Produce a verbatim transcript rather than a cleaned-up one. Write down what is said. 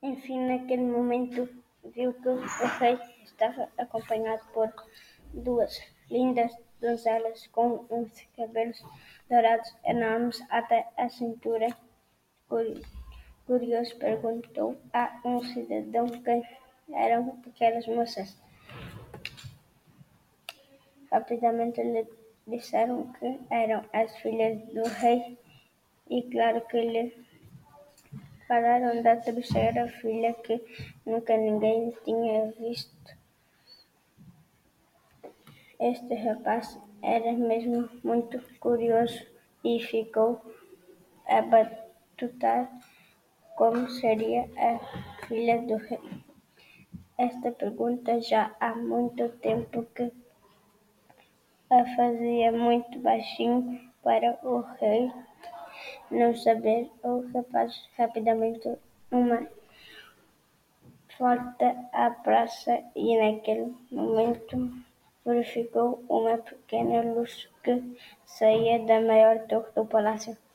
Enfim, naquele momento, viu que o rei estava acompanhado por duas lindas donzelas com uns cabelos dourados enormes até a cintura. Curioso, perguntou a um cidadão quem eram aquelas moças. Rapidamente lhe disseram que eram as filhas do rei e claro que lhe falaram da terceira filha que nunca ninguém tinha visto. Este rapaz era mesmo muito curioso e ficou a batutar como seria a filha do rei. Esta pergunta já há muito tempo que a fazia muito baixinho para o rei não saber. O rapaz rapidamente uma volta à praça e naquele momento verificou uma pequena luz que saía da maior torre do palácio.